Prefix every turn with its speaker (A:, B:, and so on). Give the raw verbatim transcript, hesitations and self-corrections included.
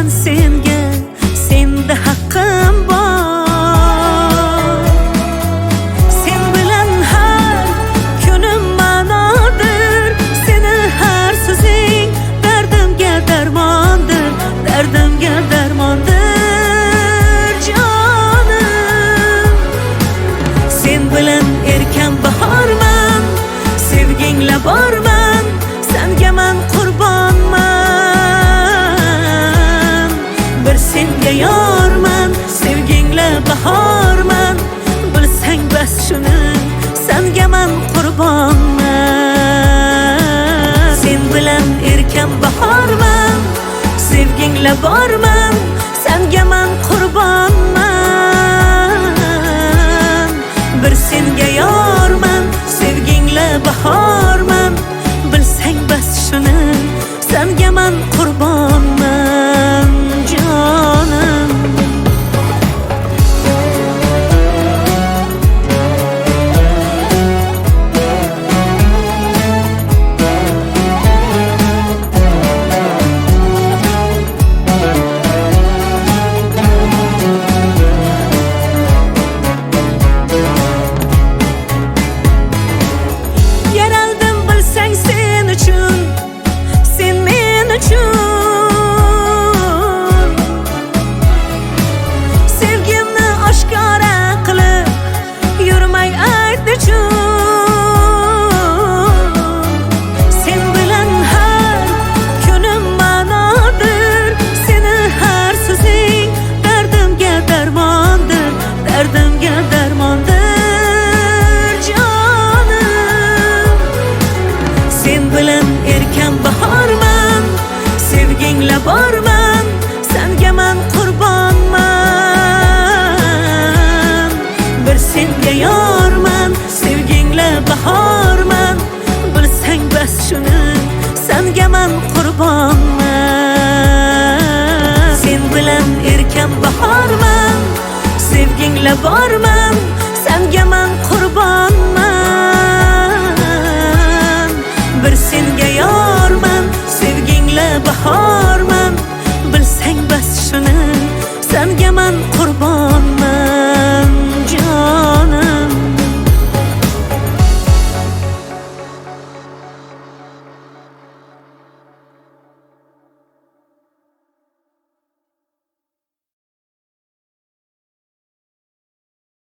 A: men senga, senda haqqim bor. Sen bilan har kunim ma'nodir, seni har so'zing dardimga darmondir, dardimga darmondir jonim. Sen bilan erkan bahorman, sevgingla borman, senga men qurbonman. Bir senga yorman, sevgingla bahorman, bilsang bas shuni, senga men qurbonman. Sen bilan erkan bahorman, sevgingla borman, senga men qurbonman. Bir senga yorman, sevgingla bahorman, bilsang bas shuni, senga men qurbonman jonim. Yaraldim bilsang sen uchun, sen men uchun. Sevgimni oshkora qilib yurmay ayt nechun. Sen bilan har kunim ma'nodir, seni har so'zing dardimga darmondir, dardimga darmondir jonim. Sen bilan erkan bahorman, sevgingla borman, senga men qurbonman. Bir senga yorman, sevgingla bahorman, bilsang bas shuni, senga men qurbonman. Sen bilan erkan bahorman, sevgingla borman, senga men qurbonman. Bir senga yorman, sevgingla bahorman, bilsang bas shuni, senga men qurbonman.